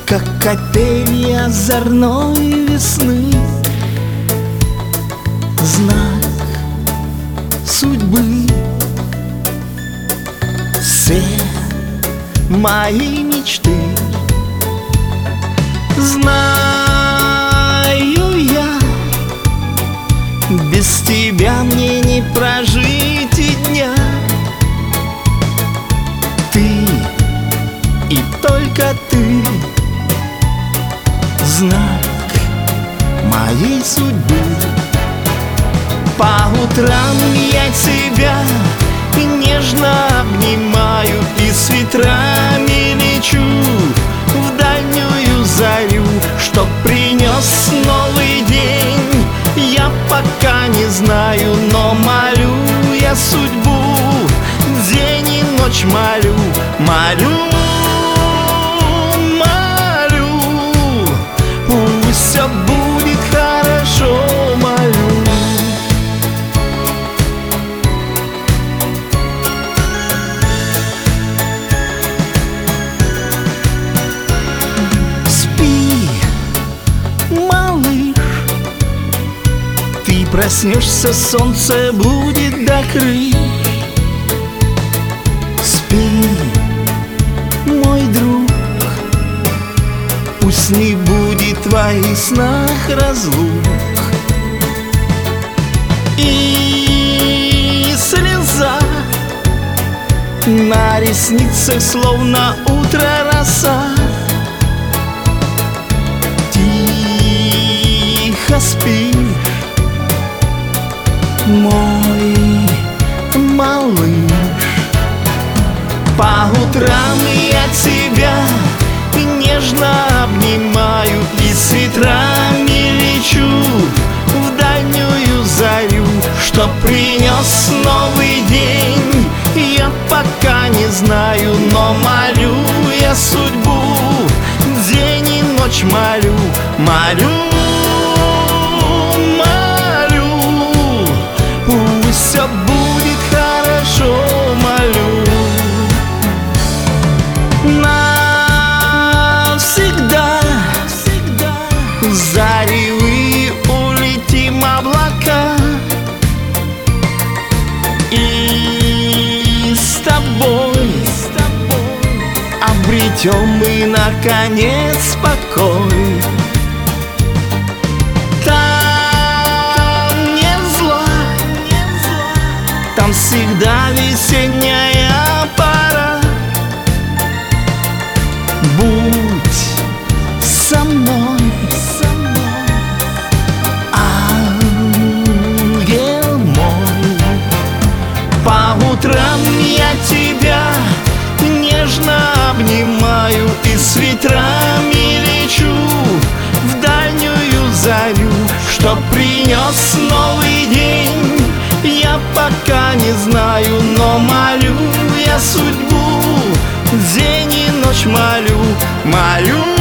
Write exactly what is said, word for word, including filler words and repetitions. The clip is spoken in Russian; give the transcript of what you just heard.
как капель озорной весны, знак судьбы. Все мои мечты знаю я, без тебя мне не прожить и дня. Ты и только ты знак моей судьбы. По утрам я тебя нежно обнимаю и с ветрами лечу в дальнюю зарю, чтоб принес новый день. Я пока не знаю, но молю я судьбу, день и ночь молю, молю, молю, пусть все будет хорошо, молю. Проснешься, солнце будет до крыш. Спи, мой друг, пусть не будет в твоих снах разлук. И слеза на ресницах, словно утро роса. Тихо спи, мой малыш. По утрам я тебя нежно обнимаю и с ветрами лечу в дальнюю зарю, чтоб принес новый день. Я пока не знаю, но молю я судьбу, день и ночь молю, молю, все будет хорошо, молю. Навсегда, заревы улетим облака, и с тобой обретем мы наконец покой. Там всегда весенняя пора. Будь со мной, ангел мой. По утрам я тебя нежно обнимаю и с ветрами лечу в дальнюю зарю, чтоб принес новый день. Я пока не знаю, но молю я судьбу, день и ночь молю, молю.